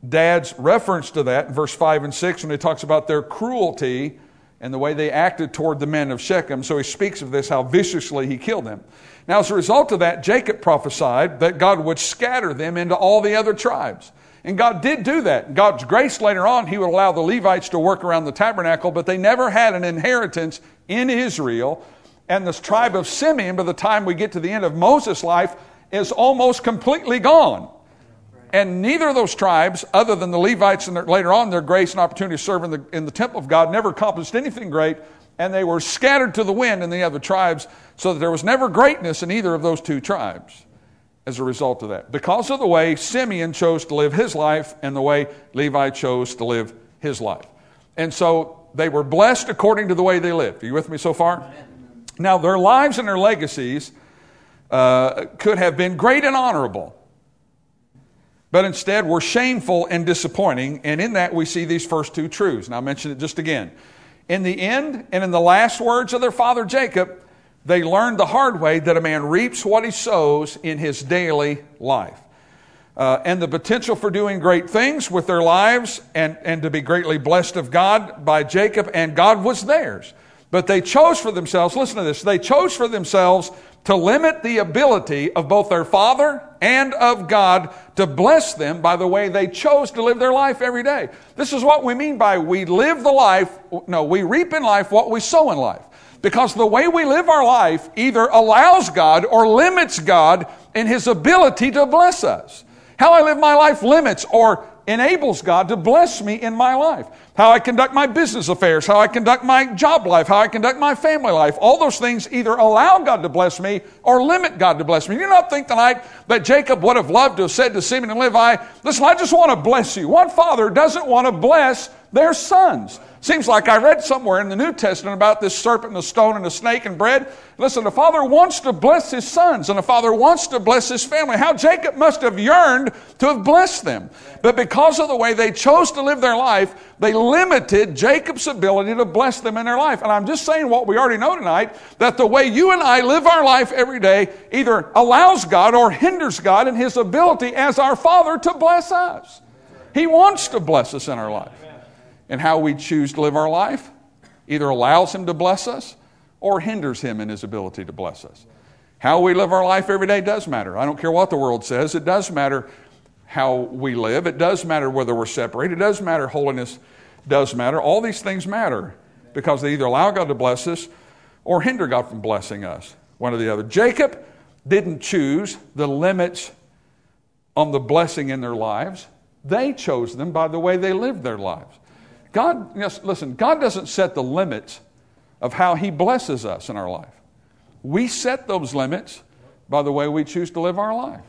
Dad's reference to that in verse 5 and 6 when he talks about their cruelty and the way they acted toward the men of Shechem. So he speaks of this, how viciously he killed them. Now, as a result of that, Jacob prophesied that God would scatter them into all the other tribes. And God did do that. God's grace later on, he would allow the Levites to work around the tabernacle, but they never had an inheritance in Israel. And this tribe of Simeon, by the time we get to the end of Moses' life, is almost completely gone. And neither of those tribes, other than the Levites and later on their grace and opportunity to serve in the temple of God, never accomplished anything great. And they were scattered to the wind in the other tribes, so that there was never greatness in either of those two tribes as a result of that. Because of the way Simeon chose to live his life and the way Levi chose to live his life. And so they were blessed according to the way they lived. Are you with me so far? Amen. Now, their lives and their legacies could have been great and honorable, but instead were shameful and disappointing. And in that we see these first two truths. And I'll mention it just again. In the end, and in the last words of their father Jacob, they learned the hard way that a man reaps what he sows in his daily life. And the potential for doing great things with their lives and to be greatly blessed of God by Jacob, and God was theirs. But they chose for themselves, listen to this, they chose for themselves to limit the ability of both their father and of God to bless them by the way they chose to live their life every day. This is what we mean by we reap in life what we sow in life. Because the way we live our life either allows God or limits God in His ability to bless us. How I live my life limits or enables God to bless me in my life. How I conduct my business affairs, how I conduct my job life, how I conduct my family life. All those things either allow God to bless me or limit God to bless me. You do not think tonight that Jacob would have loved to have said to Simeon and Levi, listen, I just want to bless you. What father doesn't want to bless their sons? Seems like I read somewhere in the New Testament about this serpent and the stone and the snake and bread. Listen, the father wants to bless his sons and the father wants to bless his family. How Jacob must have yearned to have blessed them. But because of the way they chose to live their life, they limited Jacob's ability to bless them in their life. And I'm just saying what we already know tonight, that the way you and I live our life every day either allows God or hinders God in His ability as our Father to bless us. He wants to bless us in our life. And how we choose to live our life either allows Him to bless us or hinders Him in His ability to bless us. How we live our life every day does matter. I don't care what the world says. It does matter how we live. It does matter whether we're separated. It does matter. Holiness does matter. All these things matter because they either allow God to bless us or hinder God from blessing us. One or the other. Jacob didn't choose the limits on the blessing in their lives. They chose them by the way they lived their lives. God, listen, God doesn't set the limits of how He blesses us in our life. We set those limits by the way we choose to live our life.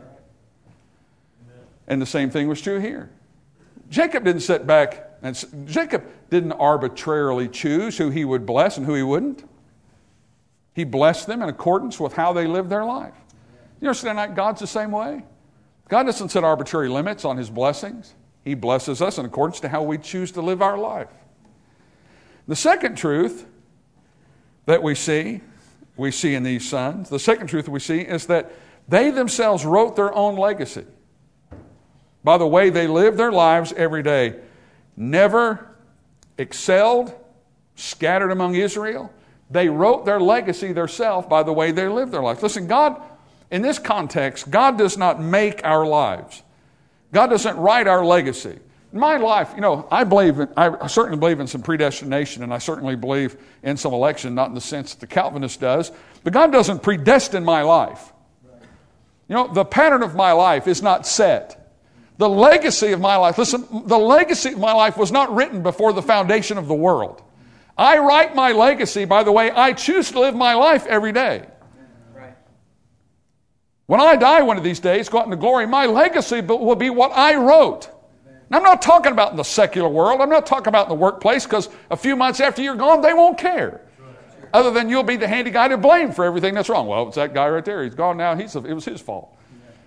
And the same thing was true here. Jacob didn't sit back and Jacob didn't arbitrarily choose who he would bless and who he wouldn't. He blessed them in accordance with how they lived their life. You understand that God's the same way? God doesn't set arbitrary limits on His blessings. He blesses us in accordance to how we choose to live our life. The second truth that we see in these sons, the second truth we see is that they themselves wrote their own legacy by the way they lived their lives every day. Never excelled, scattered among Israel. They wrote their legacy themselves by the way they lived their lives. Listen, God, in this context, God does not make our lives. God doesn't write our legacy. In my life, I certainly believe in some predestination, and I certainly believe in some election, not in the sense that the Calvinist does, but God doesn't predestine my life. The pattern of my life is not set. The legacy of my life, listen, the legacy of my life was not written before the foundation of the world. I write my legacy by the way I choose to live my life every day. When I die one of these days, go out into glory, my legacy will be what I wrote. Now, I'm not talking about in the secular world. I'm not talking about in the workplace, because a few months after you're gone, they won't care. Other than you'll be the handy guy to blame for everything that's wrong. Well, it's that guy right there. He's gone now. It was his fault.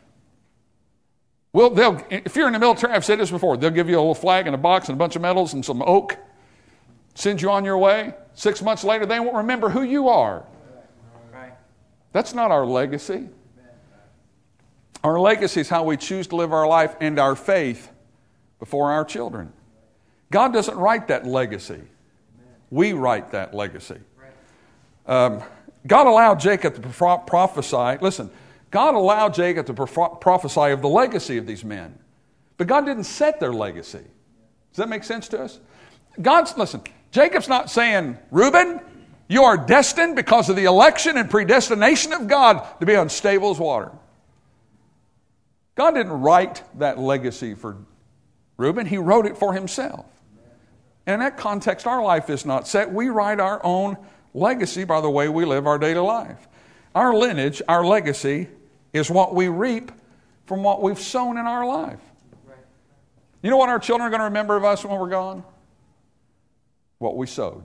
Well, if you're in the military, I've said this before, they'll give you a little flag and a box and a bunch of medals and some oak, send you on your way. 6 months later, they won't remember who you are. That's not our legacy. Our legacy is how we choose to live our life, and our faith before our children. God doesn't write that legacy. We write that legacy. God allowed Jacob to prophesy. Listen, God allowed Jacob to prophesy of the legacy of these men. But God didn't set their legacy. Does that make sense to us? Listen, Jacob's not saying, Reuben, you are destined because of the election and predestination of God to be unstable as water. God didn't write that legacy for Reuben. He wrote it for himself. And in that context, our life is not set. We write our own legacy by the way we live our daily life. Our lineage, our legacy, is what we reap from what we've sown in our life. You know what our children are going to remember of us when we're gone? What we sowed.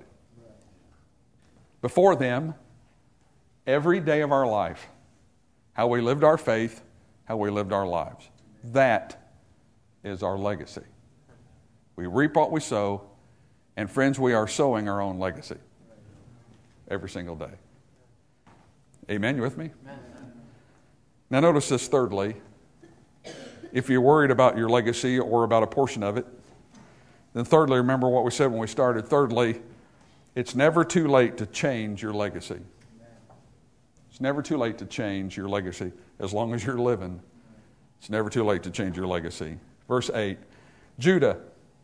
Before them, every day of our life, how we lived our faith, how we lived our lives. That is our legacy. We reap what we sow, and friends, we are sowing our own legacy every single day. Amen? You with me? Amen. Now notice this thirdly. If you're worried about your legacy or about a portion of it, then thirdly, remember what we said when we started. Thirdly, it's never too late to change your legacy. It's never too late to change your legacy. As long as you're living, it's never too late to change your legacy. Verse 8, Judah,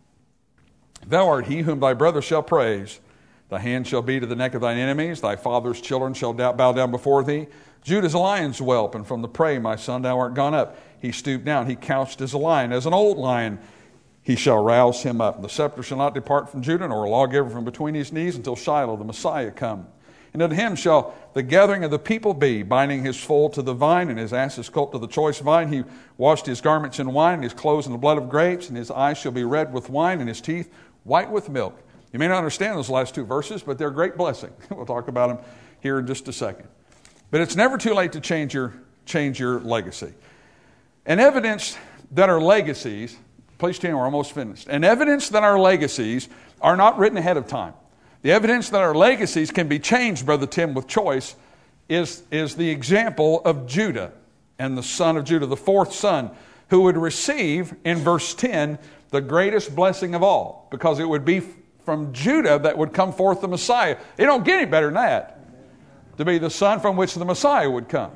thou art he whom thy brother shall praise. Thy hand shall be to the neck of thine enemies. Thy father's children shall bow down before thee. Judah's lion's whelp, and from the prey, my son, thou art gone up. He stooped down, he couched as a lion, as an old lion. He shall rouse him up. The scepter shall not depart from Judah, nor a lawgiver from between his knees, until Shiloh, the Messiah, come. And unto him shall the gathering of the people be, binding his foal to the vine, and his ass's colt to the choice vine. He washed his garments in wine, and his clothes in the blood of grapes, and his eyes shall be red with wine, and his teeth white with milk. You may not understand those last two verses, but they're a great blessing. We'll talk about them here in just a second. But it's never too late to change your legacy. And evidence that our legacies, please stand, we're almost finished. And evidence that our legacies are not written ahead of time. The evidence that our legacies can be changed, Brother Tim, with choice is the example of Judah and the son of Judah, the fourth son, who would receive, in verse 10, the greatest blessing of all, because it would be from Judah that would come forth the Messiah. It don't get any better than that, to be the son from which the Messiah would come.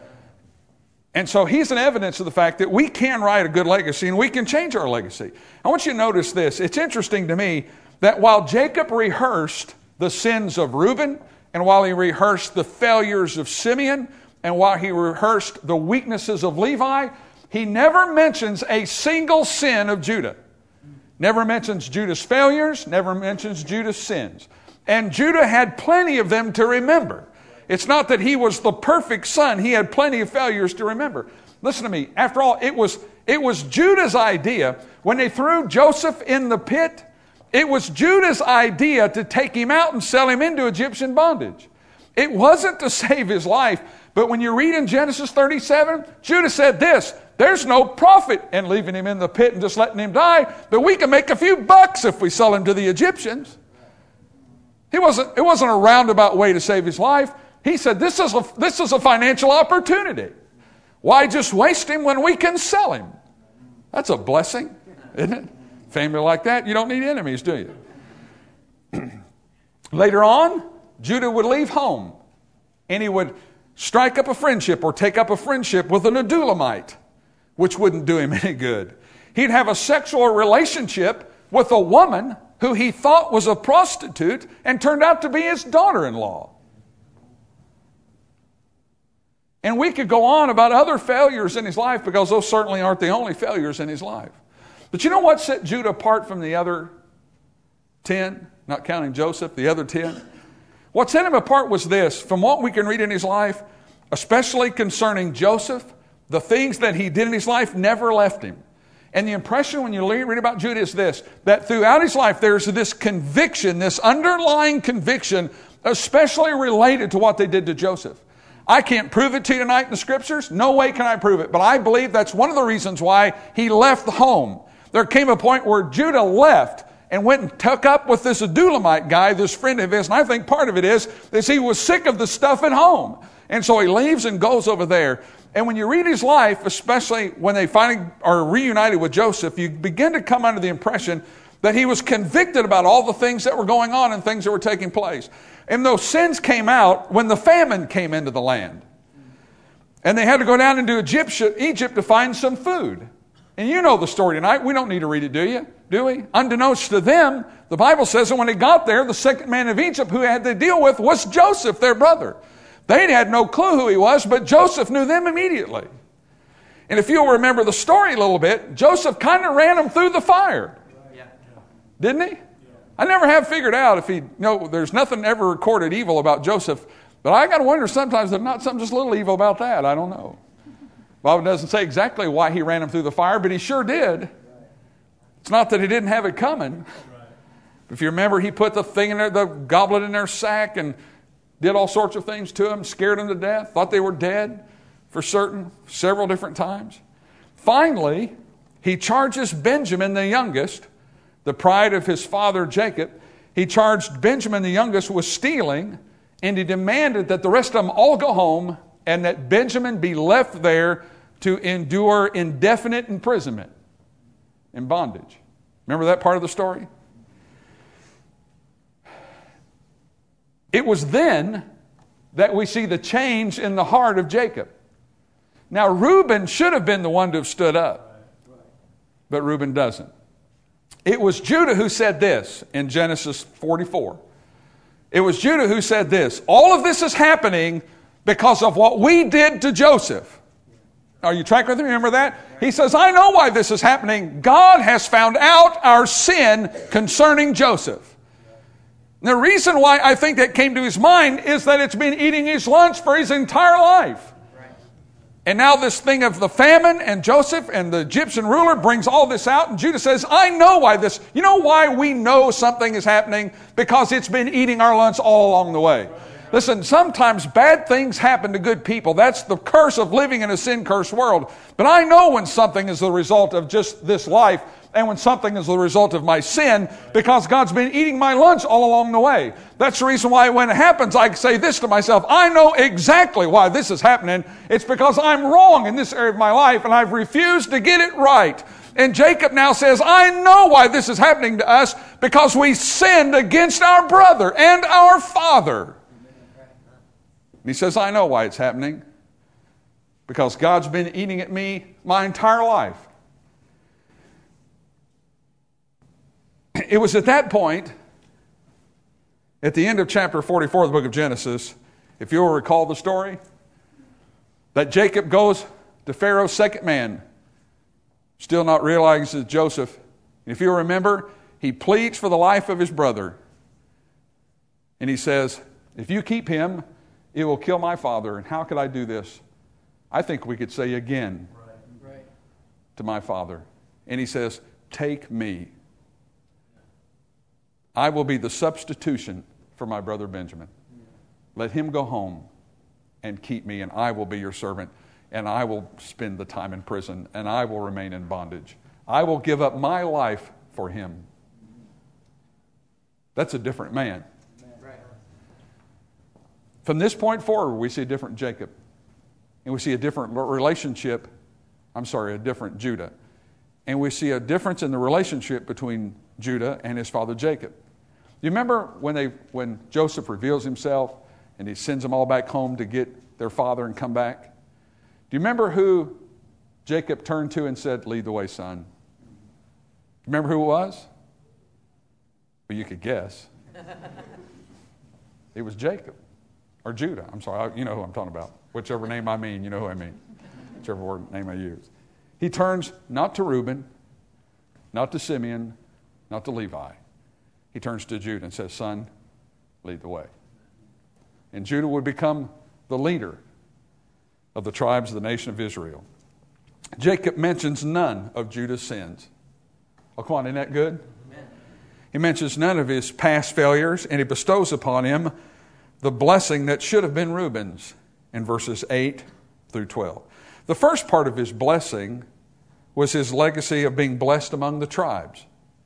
And so he's an evidence of the fact that we can write a good legacy and we can change our legacy. I want you to notice this. It's interesting to me that while Jacob rehearsed the sins of Reuben, and while he rehearsed the failures of Simeon, and while he rehearsed the weaknesses of Levi, he never mentions a single sin of Judah. Never mentions Judah's failures, never mentions Judah's sins. And Judah had plenty of them to remember. It's not that he was the perfect son. He had plenty of failures to remember. Listen to me. After all, it was Judah's idea. When they threw Joseph in the pit, it was Judah's idea to take him out and sell him into Egyptian bondage. It wasn't to save his life. But when you read in Genesis 37, Judah said this, there's no profit in leaving him in the pit and just letting him die, but we can make a few bucks if we sell him to the Egyptians. It wasn't a roundabout way to save his life. He said, this is a financial opportunity. Why just waste him when we can sell him? That's a blessing, isn't it? Family like that, you don't need enemies, do you? Later on, Judah would leave home, and he would strike up a friendship or take up a friendship with an Adulamite, which wouldn't do him any good. He'd have a sexual relationship with a woman who he thought was a prostitute and turned out to be his daughter-in-law. And we could go on about other failures in his life, because those certainly aren't the only failures in his life. But you know what set Judah apart from the other 10, not counting Joseph, the other 10? What set him apart was this. From what we can read in his life, especially concerning Joseph, the things that he did in his life never left him. And the impression when you read about Judah is this, that throughout his life there's this conviction, this underlying conviction, especially related to what they did to Joseph. I can't prove it to you tonight in the Scriptures. No way can I prove it. But I believe that's one of the reasons why he left the home. There came a point where Judah left, and went and took up with this Adulamite guy, this friend of his. And I think part of it is that he was sick of the stuff at home. And so he leaves and goes over there. And when you read his life, especially when they finally are reunited with Joseph, you begin to come under the impression that he was convicted about all the things that were going on and things that were taking place. And those sins came out when the famine came into the land. And they had to go down into Egypt to find some food. And you know the story tonight. We don't need to read it, do we? Unbeknownst to them, the Bible says that when they got there, the second man of Egypt who had to deal with was Joseph, their brother. They had no clue who he was, but Joseph knew them immediately. And if you'll remember the story a little bit, Joseph kind of ran them through the fire. Didn't he? I never have figured out if there's nothing ever recorded evil about Joseph, but I got to wonder sometimes there's not something just a little evil about that. I don't know. The Bible doesn't say exactly why he ran them through the fire, but he sure did. It's not that he didn't have it coming. If you remember, he put the thing in there, the goblet in their sack, and did all sorts of things to them, scared them to death, thought they were dead for certain, several different times. Finally, he charges Benjamin, the youngest, the pride of his father Jacob. He charged Benjamin, the youngest, with stealing, and he demanded that the rest of them all go home and that Benjamin be left there to endure indefinite imprisonment in bondage. Remember that part of the story? It was then that we see the change in the heart of Jacob. Now, Reuben should have been the one to have stood up, but Reuben doesn't. It was Judah who said this in Genesis 44. It was Judah who said this: all of this is happening because of what we did to Joseph. Are you tracking with me? Remember that? He says, I know why this is happening. God has found out our sin concerning Joseph. And the reason why I think that came to his mind is that it's been eating his lunch for his entire life. And now this thing of the famine and Joseph and the Egyptian ruler brings all this out. And Judah says, I know why this. You know why we know something is happening? Because it's been eating our lunch all along the way. Listen, sometimes bad things happen to good people. That's the curse of living in a sin-cursed world. But I know when something is the result of just this life and when something is the result of my sin, because God's been eating my lunch all along the way. That's the reason why when it happens, I say this to myself: I know exactly why this is happening. It's because I'm wrong in this area of my life and I've refused to get it right. And Jacob now says, I know why this is happening to us, because we sinned against our brother and our father. And he says, I know why it's happening, because God's been eating at me my entire life. It was at that point, at the end of chapter 44 of the book of Genesis, if you'll recall the story, that Jacob goes to Pharaoh's second man, still not realizing it's Joseph. If you'll remember, he pleads for the life of his brother. And he says, if you keep him, it will kill my father. And how could I do this? I think we could say again to my father. And he says, take me. I will be the substitution for my brother Benjamin. Let him go home and keep me, and I will be your servant, and I will spend the time in prison, and I will remain in bondage. I will give up my life for him. That's a different man. From this point forward, we see a different Jacob. And we see a different relationship. A different Judah. And we see a difference in the relationship between Judah and his father Jacob. You remember when Joseph reveals himself and he sends them all back home to get their father and come back? Do you remember who Jacob turned to and said, lead the way, son? Remember who it was? Well, you could guess. It was Jacob. Or Judah. I'm sorry. You know who I'm talking about. Whichever name I mean, you know who I mean. Whichever name I use. He turns not to Reuben, not to Simeon, not to Levi. He turns to Judah and says, son, lead the way. And Judah would become the leader of the tribes of the nation of Israel. Jacob mentions none of Judah's sins. Oh, come on, isn't that good? Amen. He mentions none of his past failures, and he bestows upon him the blessing that should have been Reuben's in verses 8 through 12. The first part of his blessing was his legacy of being blessed among the tribes.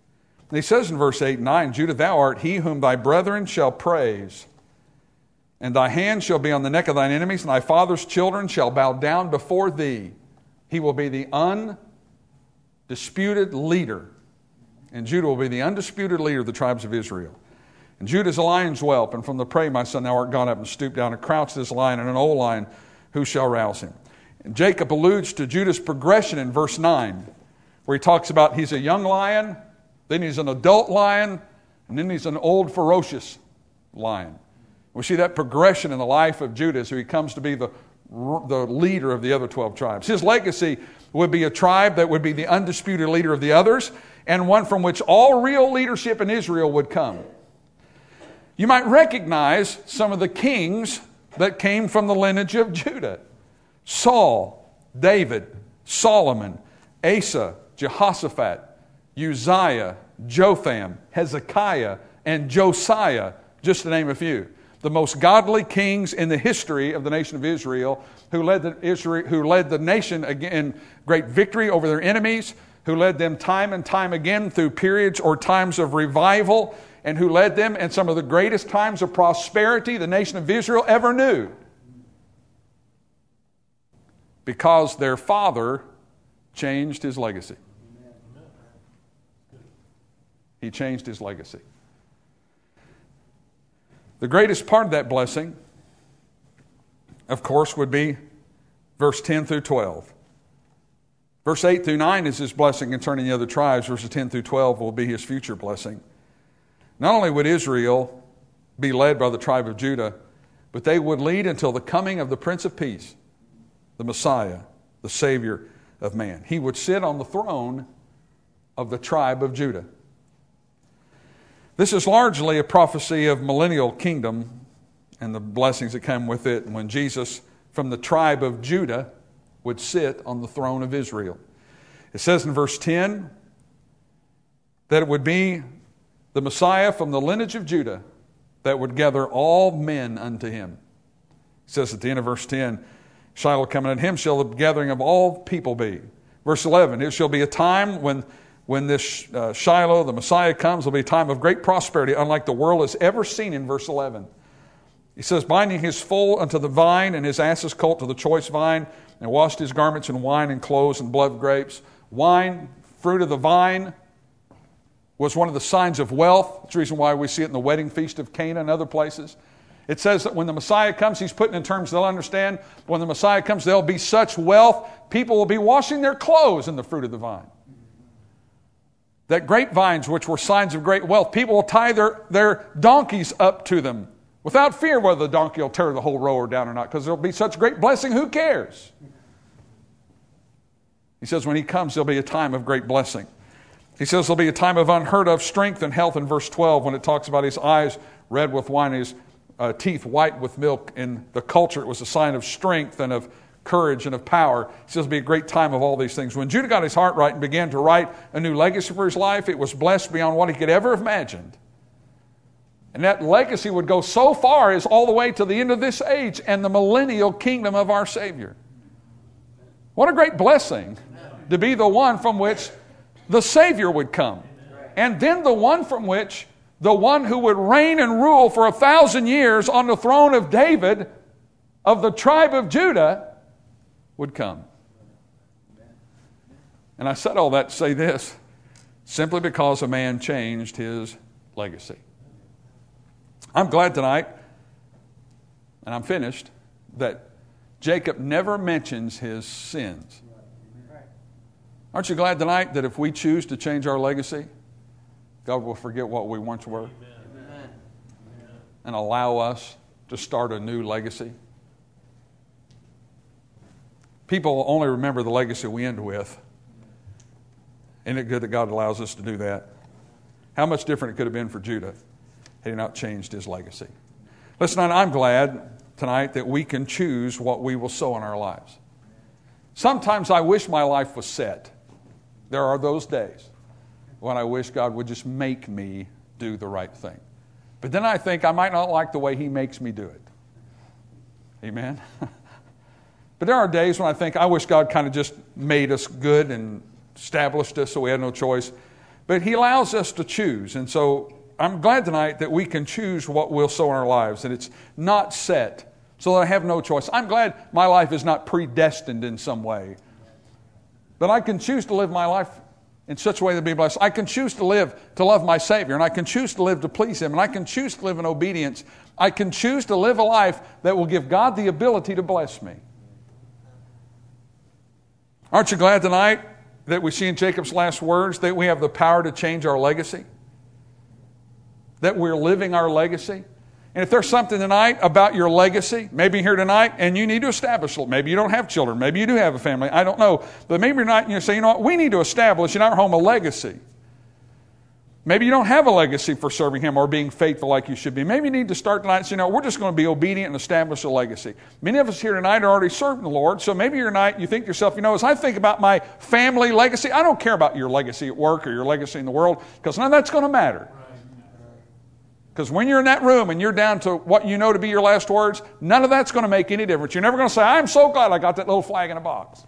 And he says in verse 8 and 9, Judah, thou art he whom thy brethren shall praise, and thy hand shall be on the neck of thine enemies, and thy father's children shall bow down before thee. He will be the undisputed leader, and Judah will be the undisputed leader of the tribes of Israel. And Judah is a lion's whelp, and from the prey, my son, thou art gone up and stooped down and crouched as a lion, and an old lion, who shall rouse him? And Jacob alludes to Judah's progression in verse 9, where he talks about he's a young lion, then he's an adult lion, and then he's an old ferocious lion. We see that progression in the life of Judah, so he comes to be the leader of the other 12 tribes. His legacy would be a tribe that would be the undisputed leader of the others, and one from which all real leadership in Israel would come. You might recognize some of the kings that came from the lineage of Judah. Saul, David, Solomon, Asa, Jehoshaphat, Uzziah, Jotham, Hezekiah, and Josiah, just to name a few. The most godly kings in the history of the nation of Israel, who led the nation in great victory over their enemies, who led them time and time again through periods or times of revival, and who led them in some of the greatest times of prosperity the nation of Israel ever knew. Because their father changed his legacy. He changed his legacy. The greatest part of that blessing, of course, would be verse 10 through 12. Verse 8 through 9 is his blessing concerning the other tribes. Verses 10 through 12 will be his future blessing. Not only would Israel be led by the tribe of Judah, but they would lead until the coming of the Prince of Peace, the Messiah, the Savior of man. He would sit on the throne of the tribe of Judah. This is largely a prophecy of millennial kingdom and the blessings that come with it when Jesus from the tribe of Judah would sit on the throne of Israel. It says in verse 10 that it would be the Messiah from the lineage of Judah that would gather all men unto him. It says at the end of verse 10, Shiloh coming unto him shall the gathering of all people be. Verse 11, it shall be a time when this Shiloh, the Messiah, comes, will be a time of great prosperity, unlike the world has ever seen in verse 11. He says, binding his foal unto the vine and his ass's colt to the choice vine, and washed his garments in wine and clothes and blood of grapes. Wine, fruit of the vine, was one of the signs of wealth. That's the reason why we see it in the wedding feast of Cana and other places. It says that when the Messiah comes, he's putting in terms they'll understand. When the Messiah comes, there'll be such wealth, people will be washing their clothes in the fruit of the vine. That grapevines, which were signs of great wealth, people will tie their donkeys up to them without fear whether the donkey will tear the whole rower down or not, because there'll be such great blessing, who cares? He says when he comes, there'll be a time of great blessing. He says there'll be a time of unheard of strength and health in verse 12 when it talks about his eyes red with wine and his teeth white with milk. In the culture, it was a sign of strength and of courage and of power. He says it'll be a great time of all these things. When Judah got his heart right and began to write a new legacy for his life, it was blessed beyond what he could ever have imagined. And that legacy would go so far as all the way to the end of this age and the millennial kingdom of our Savior. What a great blessing to be the one from which the Savior would come. And then the one from which the one who would reign and rule for 1,000 years on the throne of David, of the tribe of Judah, would come. And I said all that to say this, simply because a man changed his legacy. I'm glad tonight, and I'm finished, that Jacob never mentions his sins. Aren't you glad tonight that if we choose to change our legacy, God will forget what we once were and allow us to start a new legacy? People only remember the legacy we end with. Isn't it good that God allows us to do that? How much different it could have been for Judah had he not changed his legacy. Listen, I'm glad tonight that we can choose what we will sow in our lives. Sometimes I wish my life was set. There are those days when I wish God would just make me do the right thing. But then I think I might not like the way he makes me do it. Amen? But there are days when I think I wish God kind of just made us good and established us so we had no choice. But He allows us to choose. And so I'm glad tonight that we can choose what we'll sow in our lives, that it's not set, so that I have no choice. I'm glad my life is not predestined in some way. But I can choose to live my life in such a way that be blessed. I can choose to live to love my Savior, and I can choose to live to please Him, and I can choose to live in obedience. I can choose to live a life that will give God the ability to bless me. Aren't you glad tonight that we see in Jacob's last words that we have the power to change our legacy? That we're living our legacy? And if there's something tonight about your legacy, maybe you're here tonight and you need to establish it. Maybe you don't have children. Maybe you do have a family. I don't know. But maybe you're not and you say, you know what, we need to establish in our home a legacy. Maybe you don't have a legacy for serving Him or being faithful like you should be. Maybe you need to start tonight and say, you know, we're just going to be obedient and establish a legacy. Many of us here tonight are already serving the Lord, so maybe you're tonight you think to yourself, you know, as I think about my family legacy, I don't care about your legacy at work or your legacy in the world, because none of that's going to matter. Because when you're in that room and you're down to what you know to be your last words, none of that's going to make any difference. You're never going to say, I'm so glad I got that little flag in a box.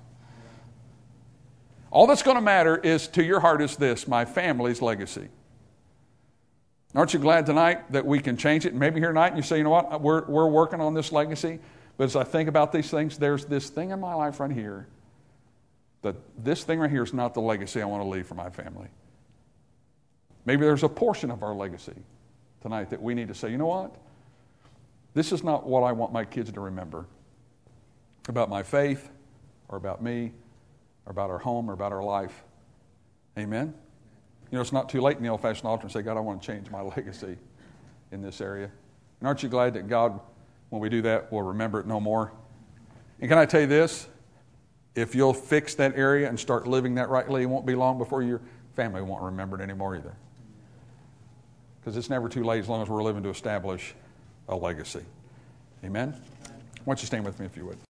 All that's going to matter is to your heart is this, my family's legacy. Aren't you glad tonight that we can change it? Maybe here tonight and you say, you know what, we're working on this legacy. But as I think about these things, there's this thing in my life right here, that this thing right here is not the legacy I want to leave for my family. Maybe there's a portion of our legacy tonight that we need to say, you know what, this is not what I want my kids to remember about my faith or about me or about our home or about our life. Amen? You know, it's not too late in the old-fashioned altar and say, God, I want to change my legacy in this area. And aren't you glad that God, when we do that, will remember it no more? And can I tell you this? If you'll fix that area and start living that rightly, it won't be long before your family won't remember it anymore either. Because it's never too late as long as we're living to establish a legacy. Amen? Why don't you stand with me if you would.